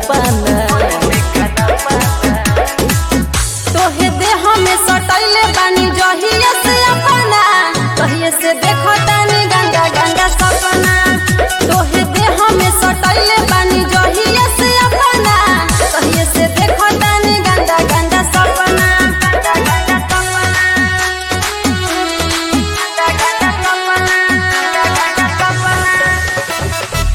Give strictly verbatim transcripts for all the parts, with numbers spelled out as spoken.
पाना तोहे देह में सटैले बानी जहिया से अपना कहिए से देखो तानी गंगा गंगा सपना तोहे देह में सटैले बानी जहिया से अपना कहिए से देखो तानी गंगा गंगा सपना गंगा गंगा सपना गंगा गंगा सपना गंगा गंगा सपना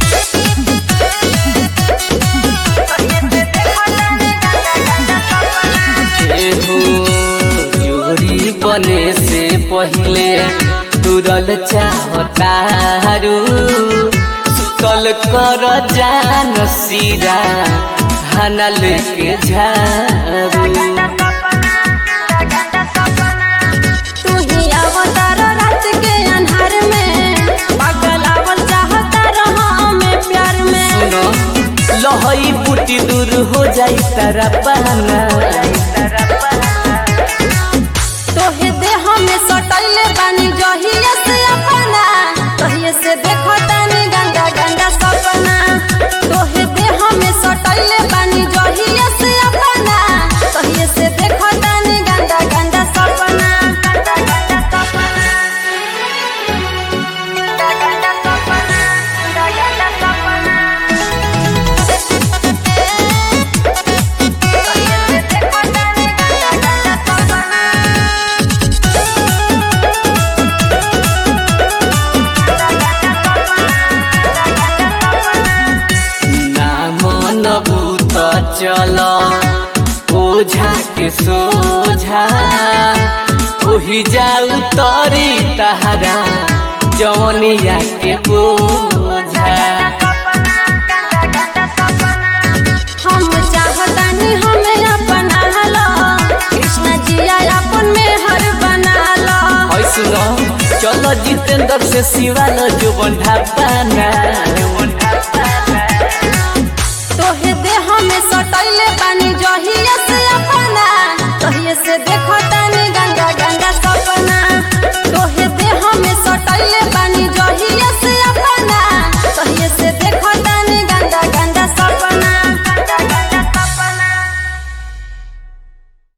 जोड़ी बने से पहले तुरल चाहतारू सुतल कर जान सीरा खाना लेके झारू तू ही अवतार रात के अन्हार में पागल आवल चाहता रहा हमें प्यार में सुनो लहई बूटी दूर हो जाई तारा पाना तोहे देह में सटैले बानी जहिया से अपना कहिए से देखो तानी गंगा गंगा सपना तोहे देह में सटैले बानी जहिया से अपना कहिए से देखो तानी गंगा गंगा सपना गंगा गंगा सपना गंगा गंगा सपना गंगा गंगा सपना कहिए से देखो तानी गंगा गंगा सपना मन भूत चल ओझा के सोझा ओही जाऊ तरी तहरा जवनिया के बोझा हम चाहतानी हमें अपना लो कृष्ण जिया अपन में हर बना लो है सुनो चलो जितेंद्र से सिवालो जो बंधा पाना तोहे देह में सटैले बानी जहिया से अपना कहिए से देखो